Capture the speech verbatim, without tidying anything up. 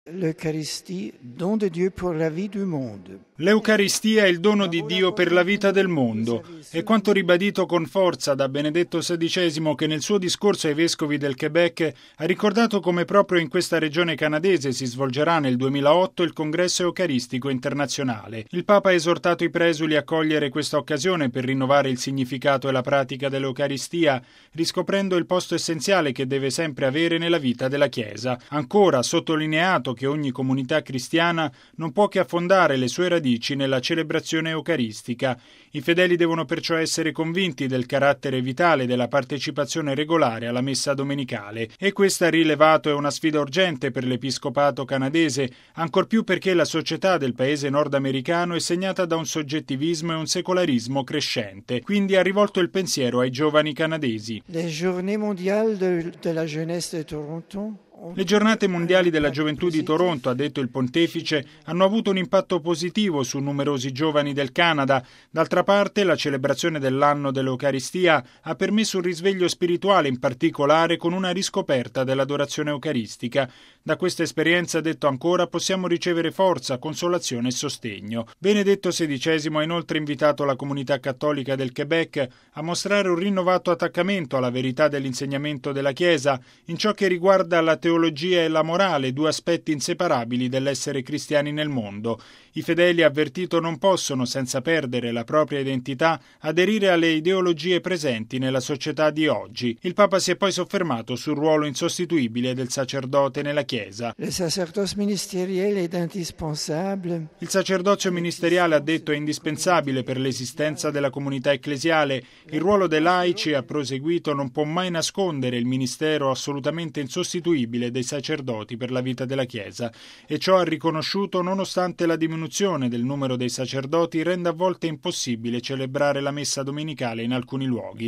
L'Eucharistie, don de Dieu pour la vie du monde. L'Eucaristia è il dono di Dio per la vita del mondo. È quanto ribadito con forza da Benedetto sedicesimo, che nel suo discorso ai vescovi del Quebec ha ricordato come proprio in questa regione canadese si svolgerà nel duemilaotto il Congresso Eucaristico Internazionale. Il Papa ha esortato i presuli a cogliere questa occasione per rinnovare il significato e la pratica dell'Eucaristia, riscoprendo il posto essenziale che deve sempre avere nella vita della Chiesa. Ancora ha sottolineato che ogni comunità cristiana non può che affondare le sue radici nella celebrazione eucaristica. I fedeli devono perciò essere convinti del carattere vitale della partecipazione regolare alla messa domenicale, e questa, ha rilevato, è una sfida urgente per l'episcopato canadese, ancor più perché la società del paese nordamericano è segnata da un soggettivismo e un secolarismo crescente. Quindi ha rivolto il pensiero ai giovani canadesi. Le Journées mondiales de, de la jeunesse de Toronto. Le giornate mondiali della gioventù di Toronto, ha detto il pontefice, hanno avuto un impatto positivo su numerosi giovani del Canada. D'altra parte, la celebrazione dell'anno dell'Eucaristia ha permesso un risveglio spirituale, in particolare con una riscoperta dell'adorazione eucaristica. Da questa esperienza, ha detto ancora, possiamo ricevere forza, consolazione e sostegno. Benedetto sedicesimo ha inoltre invitato la comunità cattolica del Quebec a mostrare un rinnovato attaccamento alla verità dell'insegnamento della Chiesa in ciò che riguarda la teologia teologia e la morale, due aspetti inseparabili dell'essere cristiani nel mondo. I fedeli, avvertito, non possono, senza perdere la propria identità, aderire alle ideologie presenti nella società di oggi. Il Papa si è poi soffermato sul ruolo insostituibile del sacerdote nella Chiesa. Il sacerdozio ministeriale è indispensabile. Il sacerdozio ministeriale, ha detto, è indispensabile per l'esistenza della comunità ecclesiale. Il ruolo dei laici, ha proseguito, non può mai nascondere il ministero assolutamente insostituibile dei sacerdoti per la vita della Chiesa, e ciò ha riconosciuto nonostante la diminuzione del numero dei sacerdoti renda a volte impossibile celebrare la messa domenicale in alcuni luoghi.